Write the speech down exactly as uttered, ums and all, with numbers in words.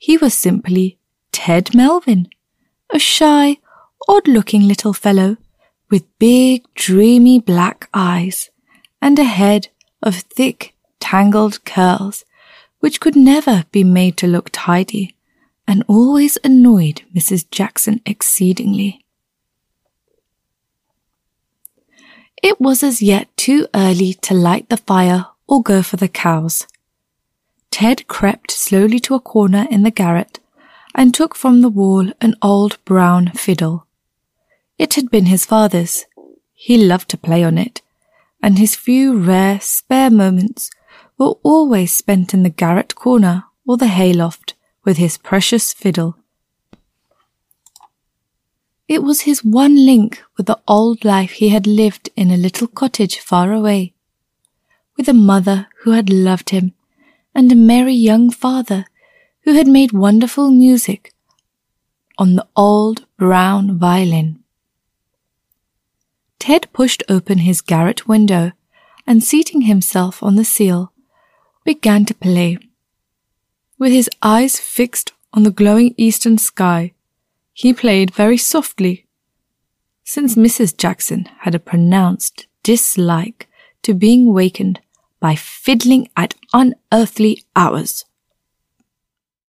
He was simply Ted Melvin, a shy, odd-looking little fellow with big, dreamy black eyes and a head of thick, tangled curls which could never be made to look tidy and always annoyed Missus Jackson exceedingly. It was as yet too early to light the fire or go for the cows. Ted crept slowly to a corner in the garret and took from the wall an old brown fiddle. It had been his father's. He loved to play on it, and his few rare spare moments were always spent in the garret corner or the hayloft with his precious fiddle. It was his one link with the old life he had lived in a little cottage far away, with a mother who had loved him and a merry young father who had made wonderful music on the old brown violin. Ted pushed open his garret window and, seating himself on the sill, began to play. With his eyes fixed on the glowing eastern sky, he played very softly, since Missus Jackson had a pronounced dislike to being wakened by fiddling at unearthly hours.